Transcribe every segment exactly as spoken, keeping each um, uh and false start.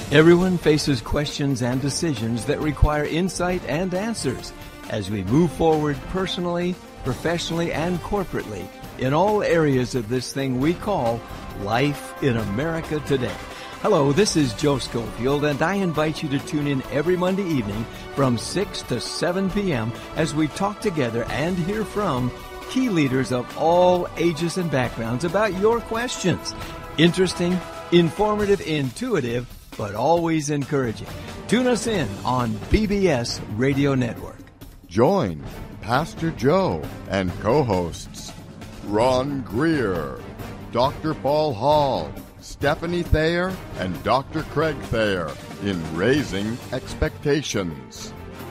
Everyone faces questions and decisions that require insight and answers as we move forward personally, professionally, and corporately in all areas of this thing we call life in America today. Hello, this is Joe Schofield, and I invite you to tune in every Monday evening from six to seven p.m. as we talk together and hear from key leaders of all ages and backgrounds about your questions. Interesting, informative, intuitive, but always encouraging. Tune us in on B B S Radio Network. Join Pastor Joe and co-hosts Ron Greer, Doctor Paul Hall, Stephanie Thayer, and Doctor Craig Thayer in Raising Expectations.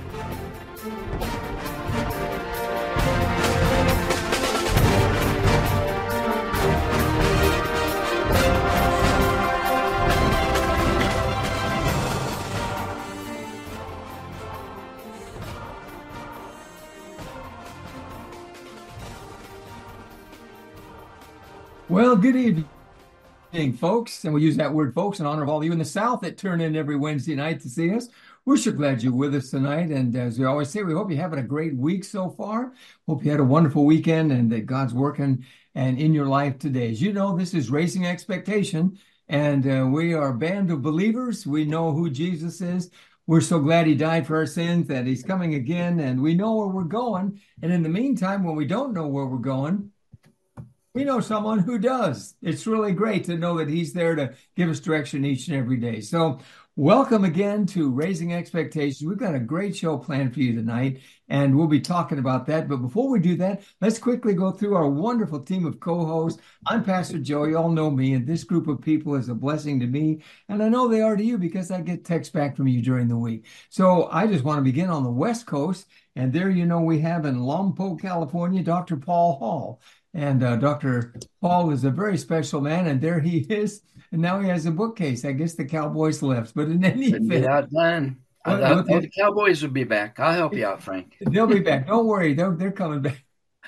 Well, good evening, folks. And we use that word, folks, in honor of all of you in the South that turn in every Wednesday night to see us. We're so glad you're with us tonight. And as we always say, we hope you're having a great week so far. Hope you had a wonderful weekend and that God's working and in your life today. As you know, this is Raising Expectation, and uh, we are a band of believers. We know who Jesus is. We're so glad he died for our sins, that he's coming again, and we know where we're going. And in the meantime, when we don't know where we're going, we know someone who does. It's really great to know that he's there to give us direction each and every day. So welcome again to Raising Expectations. We've got a great show planned for you tonight, and we'll be talking about that. But before we do that, let's quickly go through our wonderful team of co-hosts. I'm Pastor Joe. You all know me, and this group of people is a blessing to me, and I know they are to you because I get texts back from you during the week. So I just want to begin on the West Coast, and there you know we have in Lompoc, California, Doctor Paul Hall. And uh, Doctor Paul is a very special man, and there he is. And now he has a bookcase. I guess the Cowboys left, but in any Couldn't event, be outdone. I what- thought what- the Cowboys would be back. I'll help you out, Frank. they'll be back. Don't worry, they're they're coming back.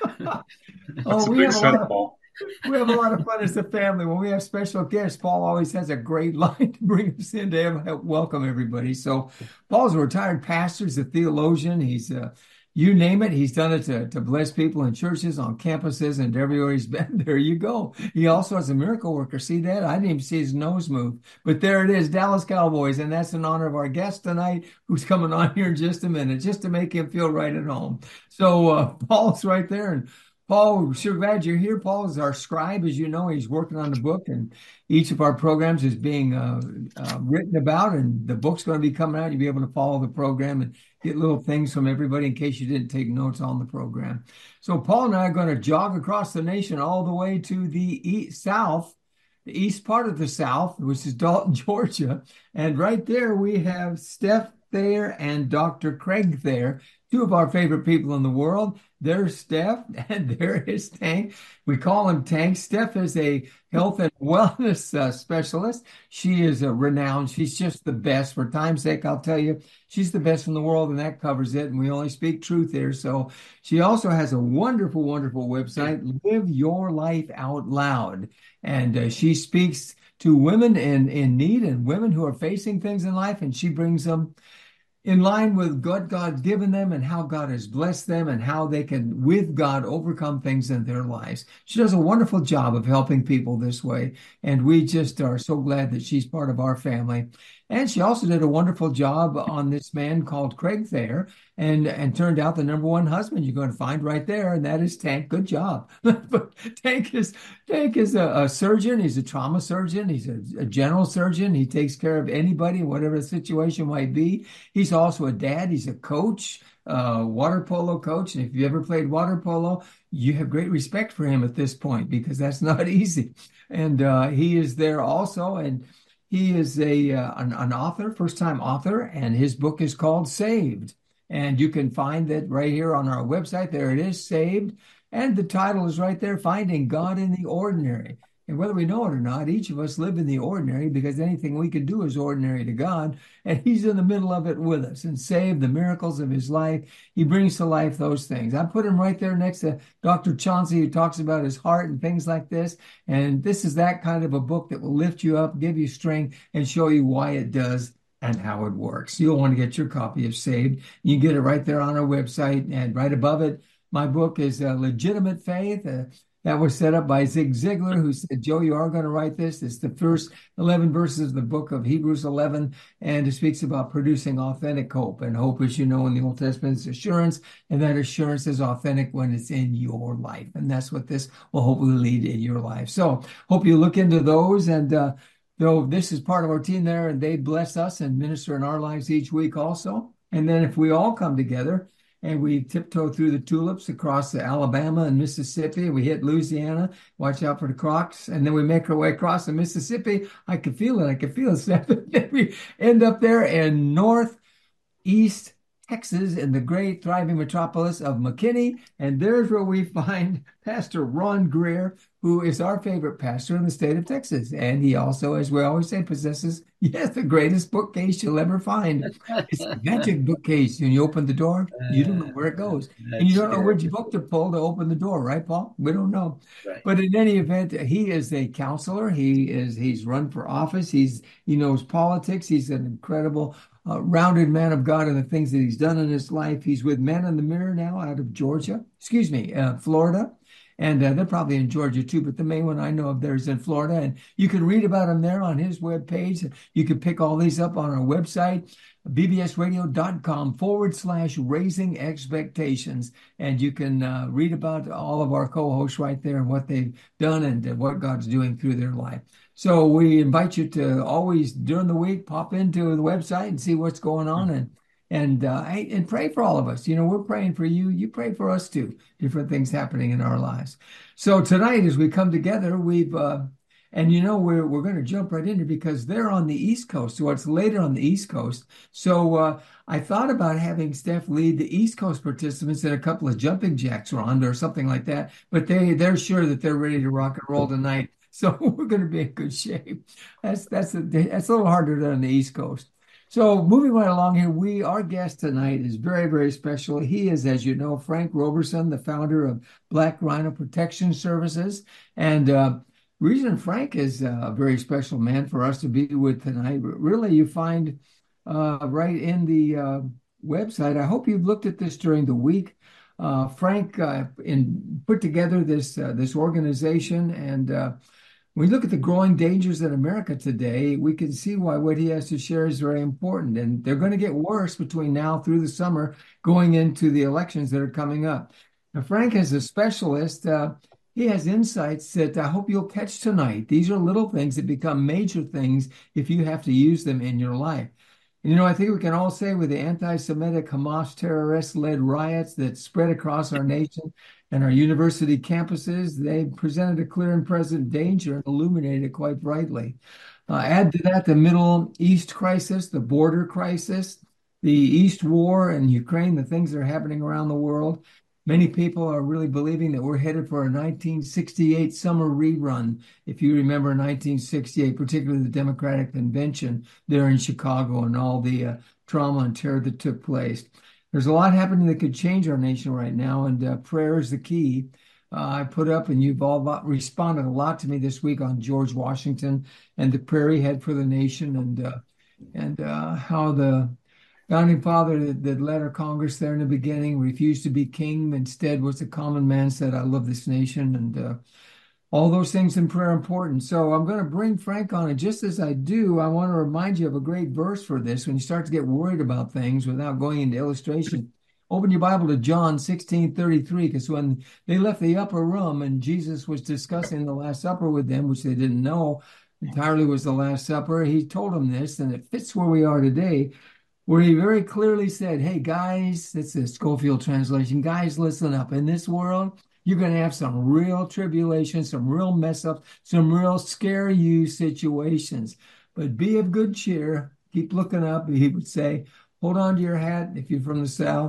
Oh, It's a we big have a set, lot of, Paul. we have a lot of fun as a family when we have special guests. Paul always has a great line to bring us in to have- help welcome everybody. So Paul's a retired pastor, he's a theologian. He's uh, You name it, he's done it to, to bless people in churches, on campuses, and everywhere he's been. There you go. He also has a miracle worker. See that? I didn't even see his nose move. But there it is, Dallas Cowboys. And that's in honor of our guest tonight, who's coming on here in just a minute, just to make him feel right at home. So uh, Paul's right there. And Paul, we're sure glad you're here. Paul is our scribe. As you know, he's working on the book, and each of our programs is being uh, uh, written about, and the book's going to be coming out. You'll be able to follow the program and get little things from everybody in case you didn't take notes on the program. So Paul and I are going to jog across the nation all the way to the east, south, the east part of the South, which is Dalton, Georgia. And right there we have Steph Thayer and Doctor Craig Thayer, two of our favorite people in the world. There's Steph, and there is Tank. We call him Tank. Steph is a health and wellness uh, specialist. She is a renowned. She's just the best. For time's sake, I'll tell you, she's the best in the world, and that covers it. And we only speak truth here. So she also has a wonderful, wonderful website, Live Your Life Out Loud. And uh, she speaks to women in, in need and women who are facing things in life, and she brings them in line with what God's given them and how God has blessed them and how they can, with God, overcome things in their lives. She does a wonderful job of helping people this way, and we just are so glad that she's part of our family. And she also did a wonderful job on this man called Craig Thayer, and, and turned out the number one husband you're going to find right there, and that is Tank. Good job. But Tank is Tank is a, a surgeon. He's a trauma surgeon. He's a, a general surgeon. He takes care of anybody, whatever the situation might be. He's also a dad. He's a coach, uh, water polo coach. And if you ever played water polo, you have great respect for him at this point, because that's not easy. And uh, he is there also, and he is a uh, an, an author, first-time author, and his book is called Saved. And you can find that right here on our website. There it is, Saved. And the title is right there, Finding God in the Ordinary. And whether we know it or not, each of us live in the ordinary because anything we can do is ordinary to God. And he's in the middle of it with us and save the miracles of his life. He brings to life those things. I put him right there next to Doctor Chauncey, who talks about his heart and things like this. And this is that kind of a book that will lift you up, give you strength, and show you why it does and how it works. You'll want to get your copy of Saved. You can get it right there on our website. And right above it, my book is uh, Legitimate Faith. Uh, That was set up by Zig Ziglar, who said, Joe, you are going to write this. It's the first eleven verses of the book of Hebrews eleven, and it speaks about producing authentic hope. And hope, as you know, in the Old Testament is assurance, and that assurance is authentic when it's in your life. And that's what this will hopefully lead in your life. So hope you look into those. And uh, though this is part of our team there, and they bless us and minister in our lives each week also. And then if we all come together, and we tiptoe through the tulips across the Alabama and Mississippi. We hit Louisiana. Watch out for the crocs. And then we make our way across the Mississippi. I could feel it. I could feel it. Then we end up there in northeast Texas in the great thriving metropolis of McKinney. And there's where we find Pastor Ron Greer, who is our favorite pastor in the state of Texas. And he also, as we always say, possesses, yes, the greatest bookcase you'll ever find. It's a magic bookcase. When you open the door, you don't know where it goes. And you don't know which book to pull to open the door, right, Paul? We don't know. Right. But in any event, he is a counselor. He is, he's run for office. He's, he knows politics. He's an incredible uh, rounded man of God and the things that he's done in his life. He's with Man in the Mirror now out of Georgia, excuse me, uh, Florida. And uh, they're probably in Georgia too, but the main one I know of there is in Florida. And you can read about him there on his webpage. You can pick all these up on our website, bbsradio.com forward slash raising expectations. And you can uh, read about all of our co-hosts right there and what they've done and uh, what God's doing through their life. So we invite you to always, during the week, pop into the website and see what's going on. And And uh, and pray for all of us. You know, we're praying for you. You pray for us too. Different things happening in our lives. So tonight, as we come together, we've uh, and you know we're we're going to jump right into because they're on the East Coast, so it's later on the East Coast. So uh, I thought about having Steph lead the East Coast participants in a couple of jumping jacks, Ron, or something like that. But they they're sure that they're ready to rock and roll tonight. So we're going to be in good shape. That's that's a, that's a little harder than on the East Coast. So moving right along here, we our guest tonight is very, very special. He is, as you know, Frank Roberson, the founder of Black Rhino Protection Services. And uh, reason Frank is a very special man for us to be with tonight, really you find uh, right in the uh, website. I hope you've looked at this during the week. Uh, Frank uh, in, put together this, uh, this organization, and uh, when we look at the growing dangers in America today, we can see why what he has to share is very important. And they're going to get worse between now through the summer, going into the elections that are coming up. Now, Frank is a specialist. Uh, he has insights that I hope you'll catch tonight. These are little things that become major things if you have to use them in your life. And, you know, I think we can all say with the anti-Semitic Hamas terrorist-led riots that spread across our nation and our university campuses, they presented a clear and present danger and illuminated it quite brightly. Uh, add to that the Middle East crisis, the border crisis, the East War and Ukraine, the things that are happening around the world. Many people are really believing that we're headed for a nineteen sixty-eight summer rerun. If you remember nineteen sixty-eight, particularly the Democratic Convention there in Chicago and all the uh, trauma and terror that took place. There's a lot happening that could change our nation right now, and uh, prayer is the key. Uh, I put up, and you've all responded a lot to me this week on George Washington and the prayer he had for the nation, and uh, and uh, how the founding father that, that led our Congress there in the beginning refused to be king. Instead, was a common man, said, "I love this nation," and uh, all those things in prayer are important. So I'm going to bring Frank on, and just as I do, I want to remind you of a great verse for this. When you start to get worried about things without going into illustration, open your Bible to John sixteen thirty-three, because when they left the upper room and Jesus was discussing the Last Supper with them, which they didn't know entirely was the Last Supper, he told them this, and it fits where we are today, where he very clearly said, hey, guys, that's a Schofield translation, guys, listen up. In this world, you're going to have some real tribulation, some real mess ups, some real scare you situations. But be of good cheer. Keep looking up. He would say, hold on to your hat if you're from the South.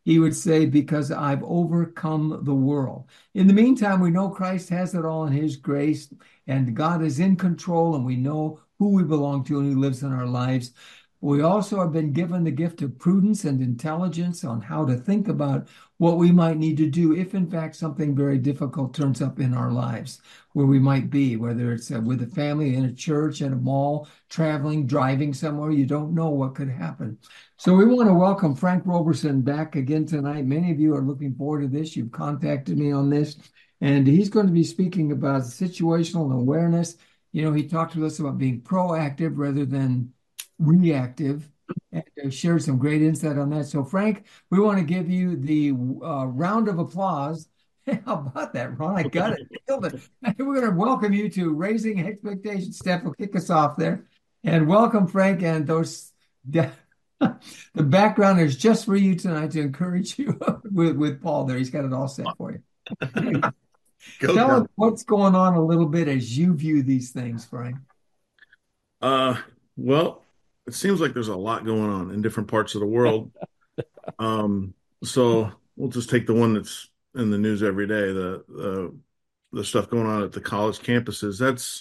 he would say, because I've overcome the world. In the meantime, we know Christ has it all in his grace, and God is in control, and we know who we belong to and who lives in our lives. We also have been given the gift of prudence and intelligence on how to think about what we might need to do if, in fact, something very difficult turns up in our lives, where we might be, whether it's uh, with a family, in a church, in a mall, traveling, driving somewhere. You don't know what could happen. So we want to welcome Frank Roberson back again tonight. Many of you are looking forward to this. You've contacted me on this, and he's going to be speaking about situational awareness. You know, he talked to us about being proactive rather than reactive, and uh, shared some great insight on that. So, Frank, we want to give you the uh, round of applause. How about that, Ron? I got it. Killed it. We're going to welcome you to Raising Expectations. Steph will kick us off there. And welcome, Frank. And those the, the background is just for you tonight to encourage you with, with Paul there. He's got it all set for you. Go Tell down. us what's going on a little bit as you view these things, Frank. Uh, well, it seems like there's a lot going on in different parts of the world. Um, so we'll just take the one that's in the news every day, the the, the stuff going on at the college campuses. That's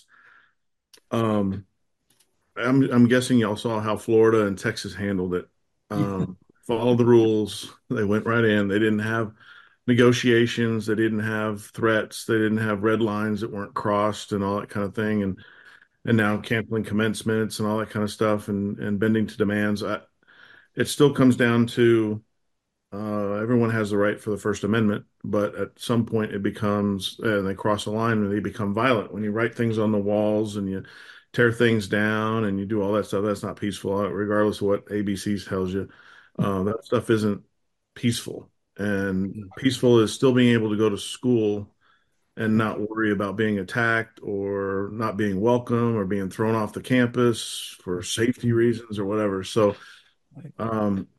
um, I'm I'm guessing y'all saw how Florida and Texas handled it. Um, followed the rules. They went right in. They didn't have negotiations. They didn't have threats. They didn't have red lines that weren't crossed and all that kind of thing. And and now canceling commencements and all that kind of stuff, and, and bending to demands. I, it still comes down to uh, everyone has the right for the First Amendment, but at some point it becomes, and uh, they cross the line and they become violent. When you write things on the walls and you tear things down and you do all that stuff, that's not peaceful, regardless of what A B C tells you. Uh, that stuff isn't peaceful. And peaceful is still being able to go to school and not worry about being attacked or not being welcome or being thrown off the campus for safety reasons or whatever. So, um,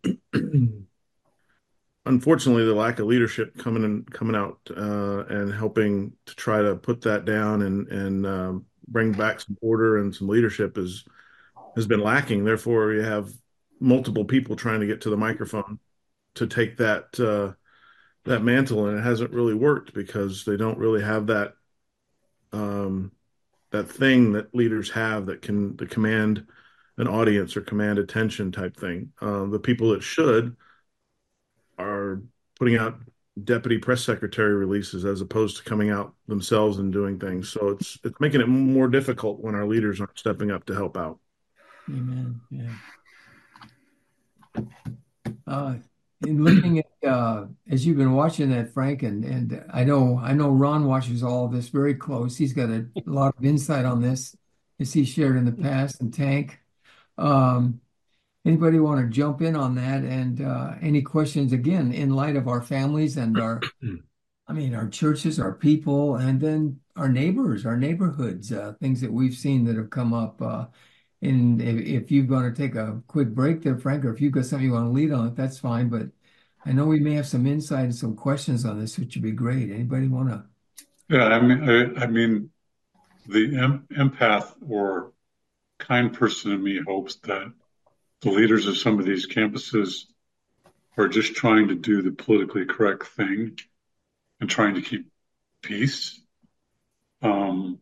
unfortunately, the lack of leadership coming in, coming out uh, and helping to try to put that down and and um, bring back some order and some leadership is has been lacking. Therefore, you have multiple people trying to get to the microphone to take that uh, that mantle, and it hasn't really worked because they don't really have that um, that thing that leaders have that can to command an audience or command attention type thing. Uh, the people that should are putting out deputy press secretary releases as opposed to coming out themselves and doing things. So it's it's making it more difficult when our leaders aren't stepping up to help out. Amen. Yeah. Uh, in looking at uh, as you've been watching that, Frank, and and I know I know Ron watches all of this very close. He's got a, a lot of insight on this, as he shared in the past. And Tank, um, anybody want to jump in on that? And uh, any questions again in light of our families and our, I mean, our churches, our people, and then our neighbors, our neighborhoods, uh, things that we've seen that have come up. Uh, And if, if you're going to take a quick break there, Frank, or if you've got something you want to lead on it, that's fine. But I know we may have some insight and some questions on this, which would be great. Anybody want to? Yeah, I mean, I, I mean, the em empath or kind person in me hopes that the leaders of some of these campuses are just trying to do the politically correct thing and trying to keep peace. Um,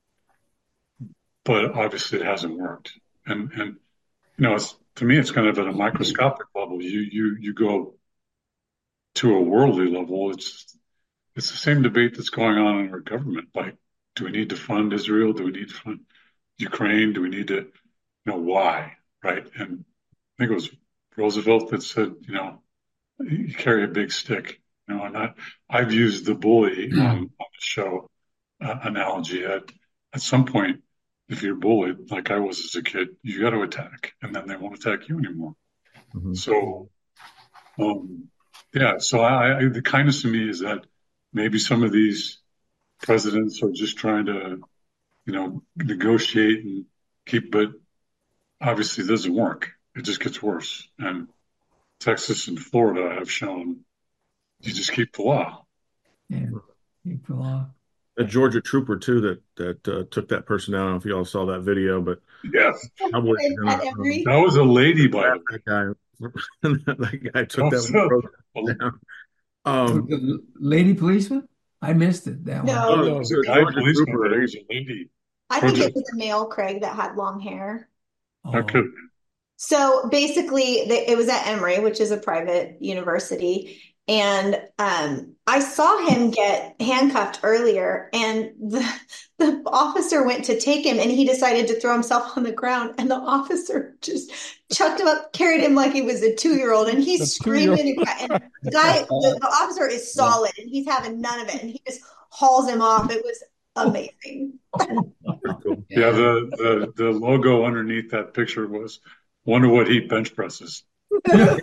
but obviously it hasn't worked. And, and, you know, it's, to me, it's kind of at a microscopic level. You, you, you go to a worldly level. It's, it's the same debate that's going on in our government. Like, do we need to fund Israel? Do we need to fund Ukraine? Do we need to, you know, why? Right. And I think it was Roosevelt that said, you know, you carry a big stick, you know, and I, I've used the bully on, on the show uh, analogy at, at some point. If you're bullied, like I was as a kid, you got to attack, and then they won't attack you anymore. Mm-hmm. So, um, yeah. So I, I, the kindness to me is that maybe some of these presidents are just trying to, you know, negotiate and keep, but obviously it doesn't work. It just gets worse. And Texas and Florida have shown you just keep the law. Yeah, keep the law. a Georgia trooper too that that uh, took that person down. I don't know if you all saw that video, but Yes, Cowboys are And gonna at um, every that was a lady, by the grab way. that guy. that guy That took that was a, protest a- down. Took Um, the lady policeman? I missed it, that one. no, no, it no, was the a guy Georgia policeman, but it trooper. was a lady I think it protest. was a male, Craig, that had long hair. That Oh, could, So basically, they, it was at Emory, which is a private university. And um, I saw him get handcuffed earlier, and the, the officer went to take him, and he decided to throw himself on the ground. And the officer just chucked him up, carried him like he was a two-year-old, and he's A screaming. two-year-old. And, and the guy, the, the officer is solid, and he's having none of it, and he just hauls him off. It was amazing. Pretty cool. yeah, the, the, the logo underneath that picture was, wonder what he bench presses. Yeah,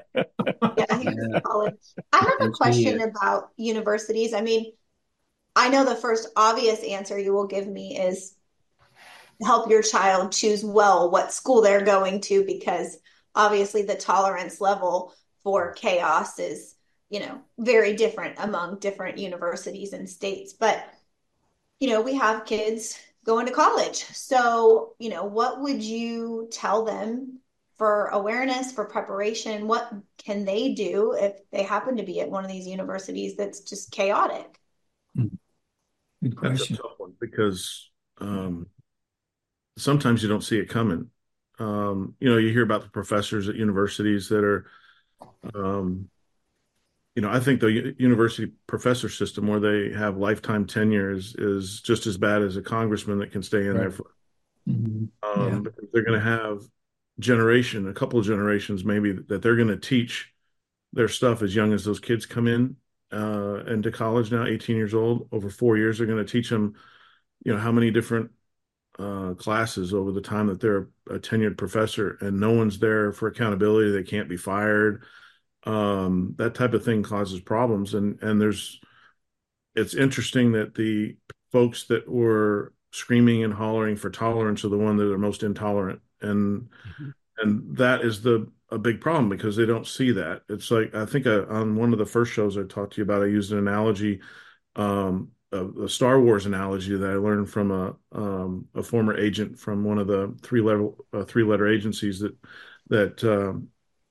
he was Yeah. solid. I have a That's question neat. about universities. I mean, I know the first obvious answer you will give me is help your child choose well what school they're going to, because obviously the tolerance level for chaos is, you know, very different among different universities and states. But, you know, we have kids going to college. So, you know, what would you tell them for awareness, for preparation? What can they do if they happen to be at one of these universities that's just chaotic? good That's a question. tough one because um, sometimes you don't see it coming. Um, you know, you hear about the professors at universities that are, um, you know, I think the u- university professor system where they have lifetime tenure is is just as bad as a congressman that can stay in there Right. for Mhm. um, Yeah. because they're going to have generation, a couple of generations maybe that they're going to teach their stuff as young as those kids come in uh, into college now, eighteen years old. Over four years, they're going to teach them, you know, how many different uh, classes over the time that they're a tenured professor, and no one's there for accountability. They can't be fired. Um, that type of thing causes problems, and and there's it's interesting that the folks that were screaming and hollering for tolerance are the one that are most intolerant, and Mhm. and that is the a big problem because they don't see that. It's like I think I, on one of the first shows I talked to you about, I used an analogy, um, a, a Star Wars analogy that I learned from a um, a former agent from one of the three level uh, three letter agencies that that um,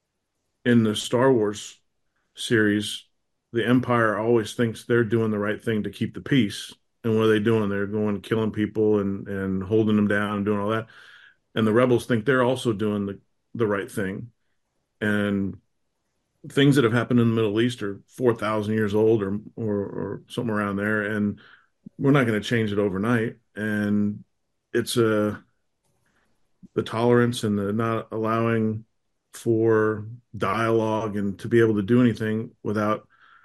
in the Star Wars series, the Empire always thinks they're doing the right thing to keep the peace. And what are they doing? They're going killing people and and holding them down and doing all that. And the rebels think they're also doing the the right thing. And things that have happened in the Middle East are four thousand years old or, or, or something around there. And we're not going to change it overnight. And it's a, the tolerance and the not allowing for dialogue and to be able to do anything without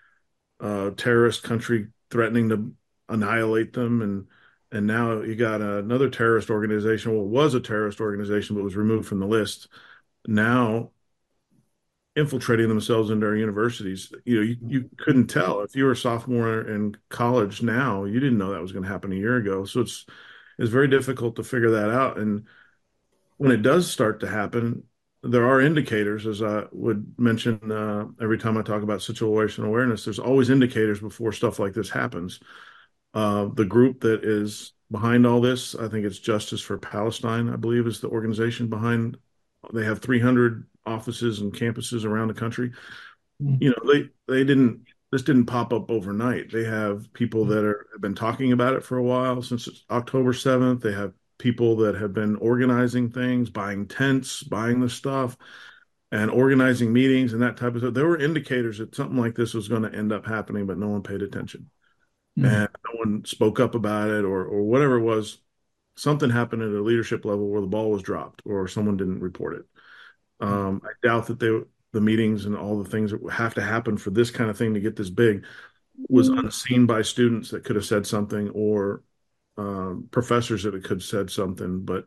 a terrorist country threatening to annihilate them. And, and now you got another terrorist organization. Well, it was a terrorist organization, but was removed from the list. Now infiltrating themselves into our universities. You know, you, you couldn't tell if you were a sophomore in college now, you didn't know that was going to happen a year ago. So it's it's very difficult to figure that out. And when it does start to happen, there are indicators, as I would mention uh, every time I talk about situational awareness, there's always indicators before stuff like this happens. Uh, the group that is behind all this, I think it's Justice for Palestine, I believe, is the organization behind. They have three hundred offices and campuses around the country. You know, they they didn't this didn't pop up overnight. They have people that are have been talking about it for a while, since October seventh. They have people that have been organizing things, buying tents, buying the stuff, and organizing meetings and that type of stuff. There were indicators that something like this was going to end up happening, but no one paid attention. Mhm. And no one spoke up about it, or or whatever it was. Something happened at a leadership level where the ball was dropped or someone didn't report it. Um, I doubt that they, the meetings and all the things that have to happen for this kind of thing to get this big was unseen by students that could have said something, or um, professors that could have said something. But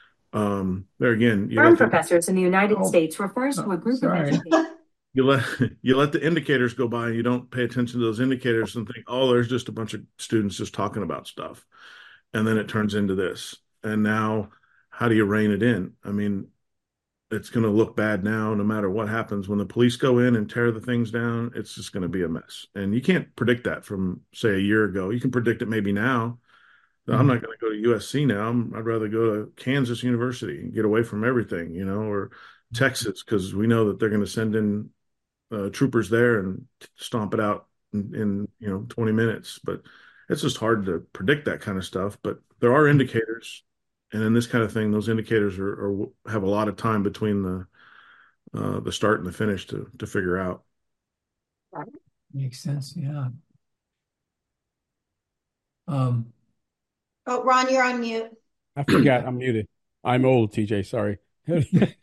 um, there again, you Term let the, professors in the United Oh, States refers to a group of sorry. educators. you let you let the indicators go by, and you don't pay attention to those indicators and think, oh, there's just a bunch of students just talking about stuff, and then it turns into this. And now, how do you rein it in? I mean, it's going to look bad now, no matter what happens. When the police go in and tear the things down, it's just going to be a mess. And you can't predict that from, say, a year ago. You can predict it maybe now. Mm-hmm. I'm not going to go to U S C now. I'm, I'd rather go to Kansas University and get away from everything, you know, or Texas, because we know that they're going to send in uh, troopers there and stomp it out in, in, you know, twenty minutes. But it's just hard to predict that kind of stuff. But there are indicators. And in this kind of thing, those indicators are, are have a lot of time between the uh, the start and the finish to to figure out. Makes sense, yeah. Um. Oh, Ron, you're on mute. I forgot I'm muted. I'm old, T J. Sorry. I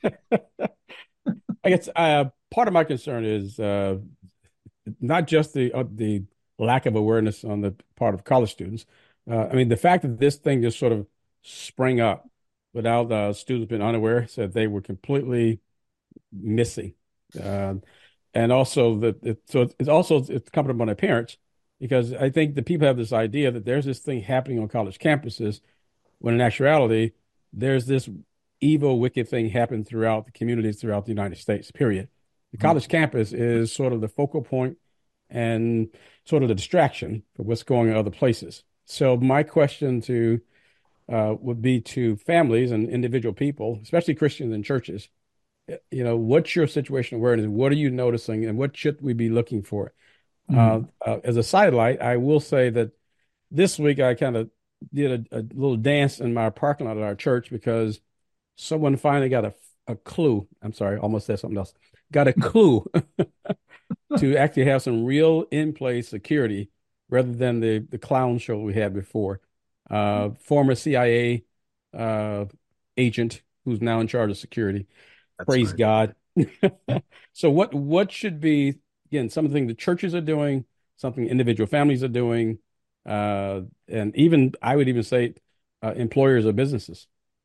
guess uh, part of my concern is uh, not just the uh, the lack of awareness on the part of college students. Uh, I mean, the fact that this thing just sort of sprang up without the uh, students being unaware, said they were completely missing, uh, and also that it, so it's also it's incumbent upon their parents, because I think the people have this idea that there's this thing happening on college campuses, when in actuality there's this evil, wicked thing happening throughout the communities throughout the United States. Period. The college mm-hmm. campus is sort of the focal point and sort of the distraction for what's going on in other places. So my question to Uh, would be to families and individual people, especially Christians and churches. You know, what's your situational awareness? What are you noticing, and what should we be looking for? Mm-hmm. Uh, uh, as a sidelight, I will say that this week I kind of did a, a little dance in my parking lot at our church, because someone finally got a, a clue. I'm sorry, almost said something else. Got a clue to actually have some real in-place security rather than the, the clown show we had before. Uh, former C I A uh, agent who's now in charge of security. That's Praise right. God. So what what should be, again, something the churches are doing, something individual families are doing, uh, and even, I would even say, uh, employers or businesses?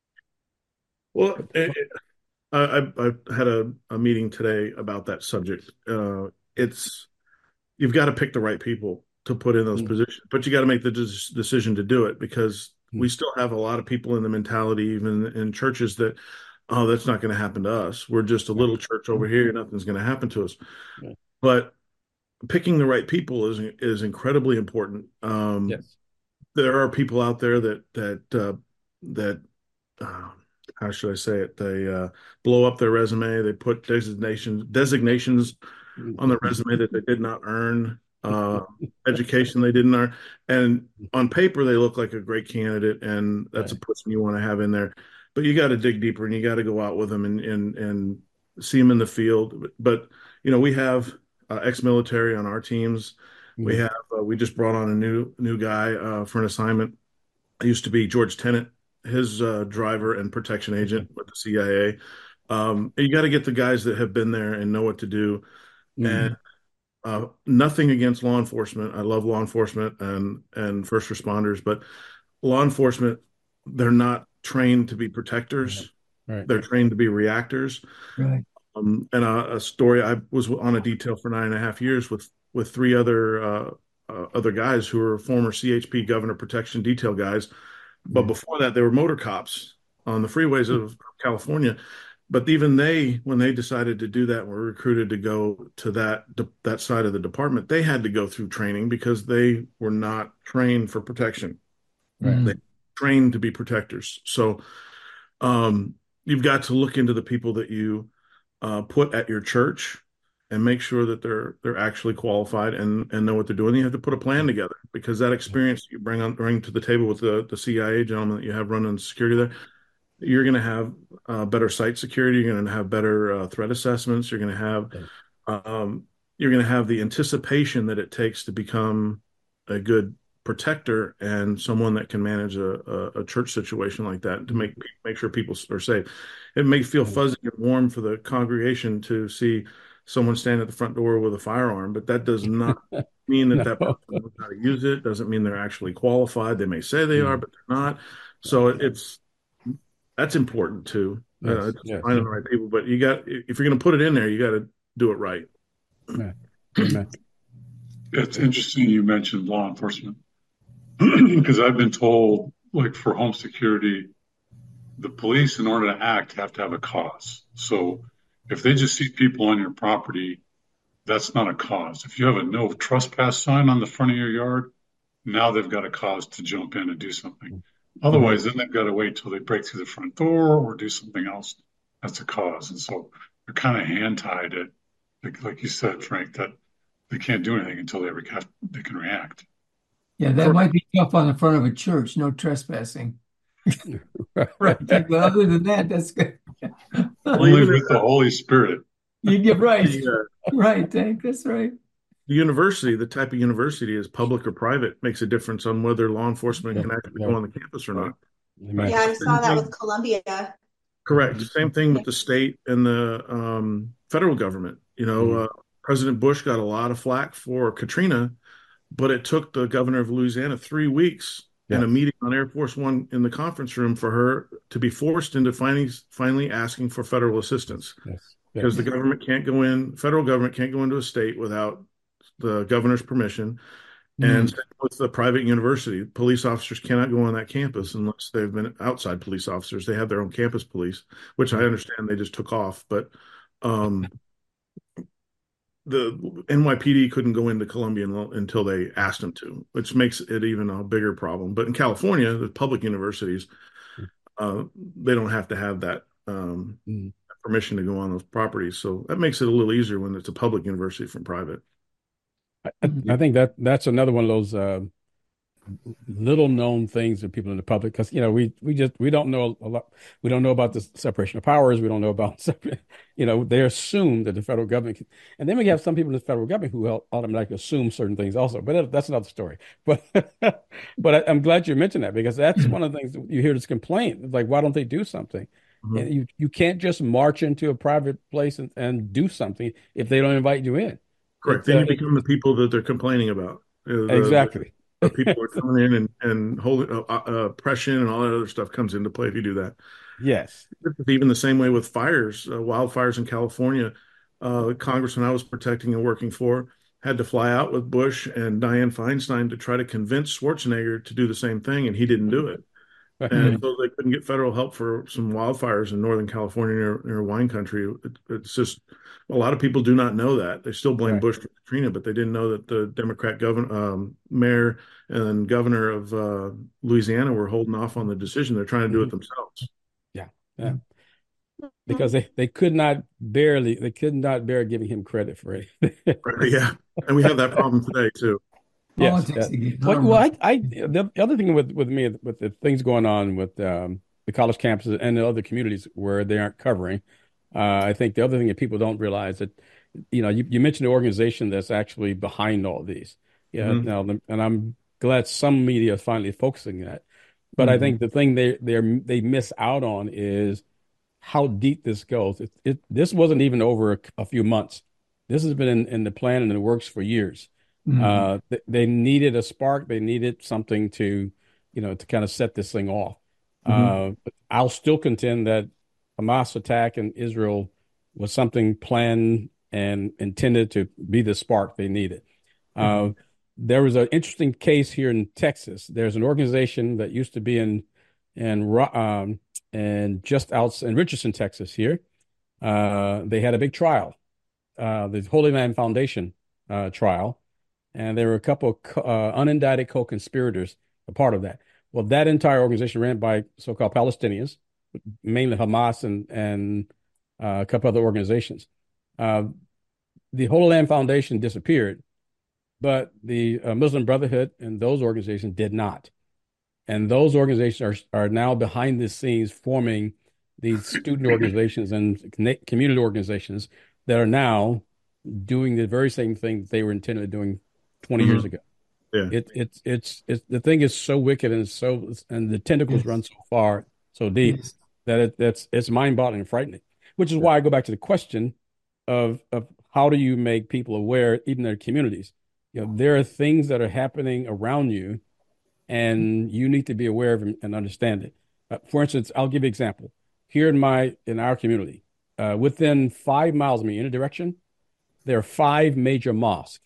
Well, it, it, I, I had a, a meeting today about that subject. Uh, it's you've got to pick the right people to put in those mm. positions, but you got to make the des- decision to do it, because mm. we still have a lot of people in the mentality, even in churches, that, oh, that's not going to happen to us. We're just a little church over here. Nothing's going to happen to us. Yeah. But picking the right people is is incredibly important. Um, yes. There are people out there that that uh, that uh, how should I say it? They uh, blow up their resume. They put designations designations on their resume that they did not earn. Uh, education they didn't earn, and on paper they look like a great candidate, and that's right. a person you want to have in there. But you got to dig deeper, and you got to go out with them and and and see them in the field. But you know, we have uh, ex-military on our teams. Mm-hmm. We have uh, we just brought on a new new guy uh, for an assignment. It used to be George Tenet, his uh, driver and protection agent with the C I A. Um, you got to get the guys that have been there and know what to do, mm-hmm. and. Uh, nothing against law enforcement. I love law enforcement and, and first responders, but law enforcement, they're not trained to be protectors. Right. Right. They're trained to be reactors. Right. Um, and a, a story, I was on a detail for nine and a half years with, with three other uh, uh, other guys who were former C H P Governor Protection Detail guys. But mm-hmm. before that, they were motor cops on the freeways mm-hmm. of California. But even they, when they decided to do that, were recruited to go to that that side of the department, they had to go through training, because they were not trained for protection. Right. They trained to be protectors. So um, you've got to look into the people that you uh, put at your church and make sure that they're they're actually qualified and, and know what they're doing. You have to put a plan together, because that experience you bring on bring to the table with the, the C I A gentleman that you have running security there, you're going to have uh, better site security. You're going to have better uh, threat assessments. You're going to have um, you're going to have the anticipation that it takes to become a good protector and someone that can manage a, a, a church situation like that, to make make sure people are safe. It may feel fuzzy and warm for the congregation to see someone stand at the front door with a firearm, but that does not mean that no. that person knows how to use it. Doesn't mean they're actually qualified. They may say they mm. are, but they're not. So it, it's that's important too. Yes, uh, yes, finding yes. the right people, but you got if you're going to put it in there, you got to do it right. Amen. Amen. It's interesting you mentioned law enforcement, because I've been told, like, for home security, the police, in order to act, have to have a cause. So if they just see people on your property, that's not a cause. If you have a no trespass sign on the front of your yard, now they've got a cause to jump in and do something. Otherwise, then they've got to wait till they break through the front door or do something else. That's a cause. And so they're kind of hand tied at, like, like you said, Frank, that they can't do anything until they, re- they can react. Yeah, that might be tough on the front of a church, no trespassing. Right. But other than that, that's good. Only with the Holy Spirit. You get right. Right, Tank. That's right. The university, the type of university is public or private, makes a difference on whether law enforcement can actually go on the campus or not. Yeah, I saw that with Columbia. Correct. Same thing with the state and the um, federal government. You know, mm-hmm. uh, President Bush got a lot of flack for Katrina, but it took the governor of Louisiana three weeks yeah. in a meeting on Air Force One in the conference room for her to be forced into finally, finally asking for federal assistance. Yes. Yes. Because the government can't go in, federal government can't go into a state without the governor's permission. Mm. And with the private university, police officers cannot go on that campus unless they've been outside police officers. They have their own campus police, which I understand they just took off. But um, the N Y P D couldn't go into Columbia until they asked them to, which makes it even a bigger problem. But in California, the public universities, uh, they don't have to have that um, mm. permission to go on those properties. So that makes it a little easier when it's a public university from private. I, I think that that's another one of those uh, little known things that people in the public, because you know we we just we don't know a lot. We don't know about the separation of powers. We don't know about you know they assume that the federal government can, and then we have some people in the federal government who automatically assume certain things also. But that's another story. But but I, I'm glad you mentioned that, because that's one of the things that you hear this complaint. It's like, why don't they do something? Mm-hmm. And you you can't just march into a private place and, and do something if they don't invite you in. Correct. Then you become the people that they're complaining about. The, exactly. The, the people are coming in and, and holding uh, uh, oppression and all that other stuff comes into play if you do that. Yes. Even the same way with fires, uh, wildfires in California. Uh, the congressman I was protecting and working for had to fly out with Bush and Dianne Feinstein to try to convince Schwarzenegger to do the same thing, and he didn't do it. And so they couldn't get federal help for some wildfires in Northern California near, near wine country. It, it's just a lot of people do not know that. They still blame right. Bush for Katrina, but they didn't know that the Democrat governor, um, mayor and governor of uh, Louisiana were holding off on the decision. They're trying to do it themselves. Yeah, yeah. Because they, they could not barely they could not bear giving him credit for it. Right, yeah, and we have that problem today too. Yes. Yeah. Well, well I, I, the other thing with, with me, with the things going on with um, the college campuses and the other communities where they aren't covering, uh, I think the other thing that people don't realize that, you know, you, you mentioned the organization that's actually behind all these. Yeah. Mm-hmm. Now, and I'm glad some media is finally focusing that. But mm-hmm. I think the thing they they they miss out on is how deep this goes. It, it this wasn't even over a, a few months. This has been in, in the plan and in the works for years. Mm-hmm. Uh, th- they needed a spark. They needed something to, you know, to kind of set this thing off. Mm-hmm. Uh, but I'll still contend that Hamas attack in Israel was something planned and intended to be the spark they needed. Mm-hmm. Uh, there was an interesting case here in Texas. There's an organization that used to be in, in, um, and just out in Richardson, Texas here. Uh, they had a big trial, uh, the Holy Land Foundation uh, trial. And there were a couple of uh, unindicted co-conspirators a part of that. Well, that entire organization ran by so-called Palestinians, mainly Hamas and, and uh, a couple other organizations. Uh, the Holy Land Foundation disappeared, but the uh, Muslim Brotherhood and those organizations did not. And those organizations are, are now behind the scenes forming these student organizations and community organizations that are now doing the very same thing that they were intended doing twenty mm-hmm. years ago. Yeah. It, it's, it's, it's, the thing is so wicked and so, and the tentacles yes. run so far, so deep yes. that it, that's, it's mind boggling and frightening, which is yeah. why I go back to the question of, of how do you make people aware, even their communities? You know, there are things that are happening around you and you need to be aware of them and understand it. Uh, for instance, I'll give you an example here in my, in our community, uh, within five miles of me in a direction, there are five major mosques.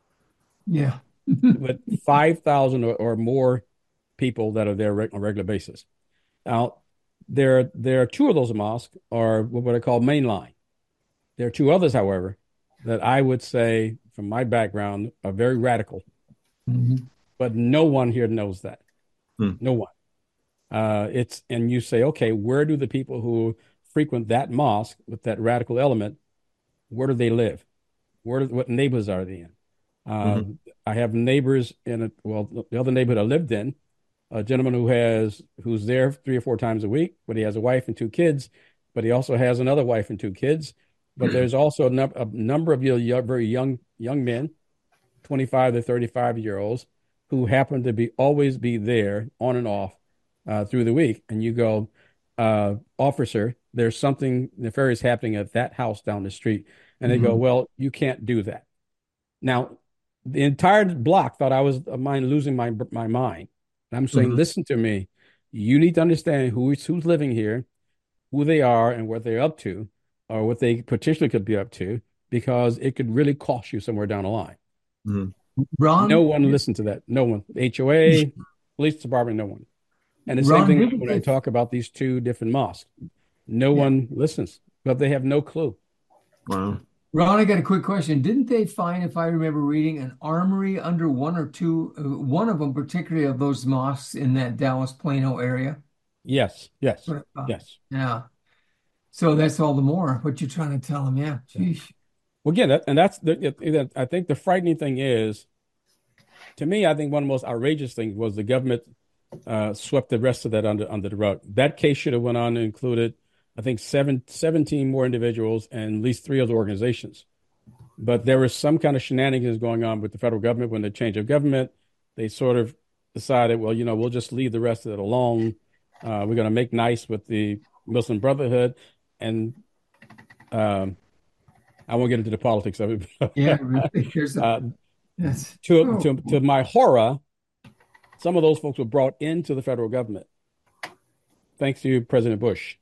Yeah. With five thousand or, or more people that are there on a regular basis. Now, there, there are two of those mosques are what I call mainline. There are two others, however, that I would say, from my background, are very radical. Mm-hmm. But no one here knows that. Hmm. No one. Uh, it's and you say, okay, where do the people who frequent that mosque with that radical element, where do they live? Where do, what neighborhoods are they in? Uh, Mhm. I have neighbors in a, well, the other neighborhood I lived in, a gentleman who has who's there three or four times a week, but he has a wife and two kids, but he also has another wife and two kids. But there's also a, num- a number of y- y- very young young men, twenty-five to thirty-five year olds, who happen to be always be there on and off uh, through the week. And you go, uh, officer, there's something nefarious happening at that house down the street. And they go, Mhm. well, you can't do that. Now, the entire block thought I was of mine losing my my mind. And I'm saying, Mhm. listen to me. You need to understand who's who's living here, who they are, and what they're up to, or what they potentially could be up to, because it could really cost you somewhere down the line. Mhm. Ron, No one listened to that. No one. H O A, police department, no one. And the same Ron, thing didn't when I they, talk about these two different mosques. No yeah. one listens, but they have no clue. Wow. Ron, I got a quick question. Didn't they find, if I remember reading, an armory under one or two, uh, one of them, particularly of those mosques in that Dallas Plano area? Yes, yes, What I thought. yes. Yeah. So that's all the more what you're trying to tell them. Yeah. Sheesh. Well, again, that, and that's the, it- I think the frightening thing is, to me, I think one of the most outrageous things was the government uh, swept the rest of that under under the rug. That case should have went on and included, I think, seven, seventeen more individuals and at least three other organizations. But there was some kind of shenanigans going on with the federal government when the change of government. They sort of decided, well, you know, we'll just leave the rest of it alone. Uh, we're going to make nice with the Muslim Brotherhood. And um, I won't get into the politics of it. Yeah. Really. Here's a, uh, that's, to, oh, to, to my horror, some of those folks were brought into the federal government, thanks to President Bush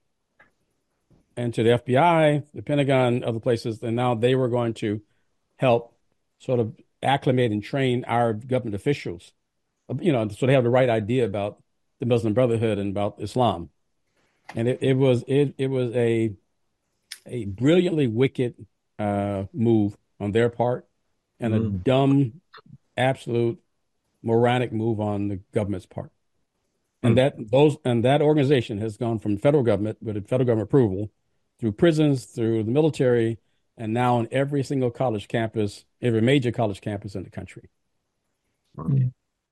and to the F B I, the Pentagon, other places. And now they were going to help sort of acclimate and train our government officials, you know, so they have the right idea about the Muslim Brotherhood and about Islam. And it, it was it it was a a brilliantly wicked uh, move on their part, and a Mhm. dumb, absolute moronic move on the government's part. And Hmm. that those and that organization has gone from federal government with a federal government approval through prisons, through the military, and now on every single college campus, every major college campus in the country. yeah.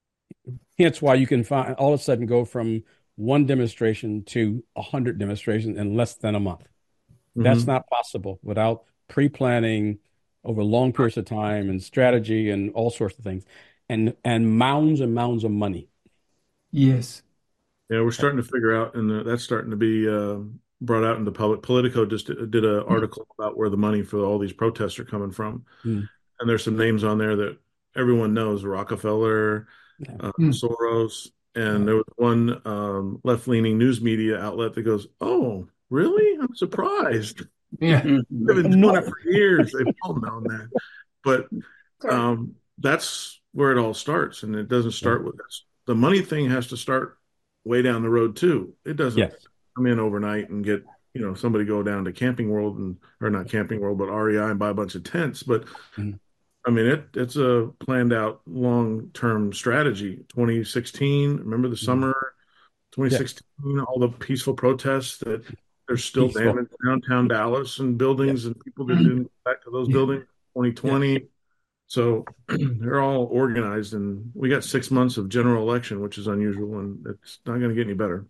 Hence why you can find all of a sudden go from one demonstration to a hundred demonstrations in less than a month. That's Mhm. not possible without pre-planning over long periods of time and strategy and all sorts of things, and and mounds and mounds of money. Yes. Yeah, we're starting to figure out, and uh, that's starting to be uh, brought out into public. Politico just did, did an article about where the money for all these protests are coming from, Mm. and there's some names on there that everyone knows: Rockefeller, Yeah. uh, Mm. Soros, and Yeah. there was one um, left-leaning news media outlet that goes, "Oh, really? I'm surprised. Yeah. They've been doing it for years. They've all known that." But Correct. um, that's where it all starts, and it doesn't start with this. The money thing has to start way down the road too. It doesn't Yes. come in overnight and get, you know, somebody go down to Camping World and or not Camping World, but R E I and buy a bunch of tents. But Mhm. I mean, it it's a planned out long term strategy. twenty sixteen, remember the summer, twenty sixteen, all the peaceful protests that there's still Peaceful. damage downtown Dallas and buildings and people that didn't go back to those Yeah. buildings. twenty twenty. So they're all organized, and we got six months of general election, which is unusual, and it's not going to get any better.